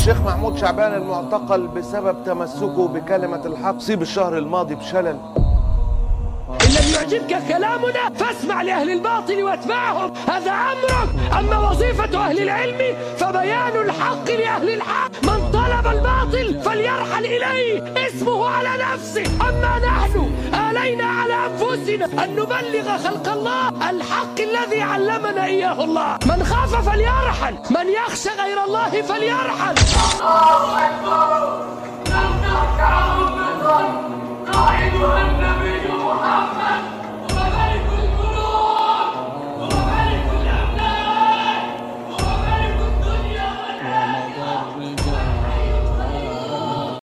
الشيخ محمود شعبان المعتقل بسبب تمسكه بكلمة الحق أصيب الشهر الماضي بشلل. إن لم يعجبك كلامنا فاسمع لأهل الباطل واتبعهم، هذا أمرك. أما وظيفة أهل العلم فبيان الحق لأهل الحق، من طلب الباطل فليرحل إليه، اسمه على نفسه. أما نحن آلينا على أنفسنا أن نبلغ خلق الله الحق الذي علمنا إياه الله. من خاف فليرحل، من يخشى غير الله فليرحل. الله أكبر، لم نخشى أمة لا أيها الناس.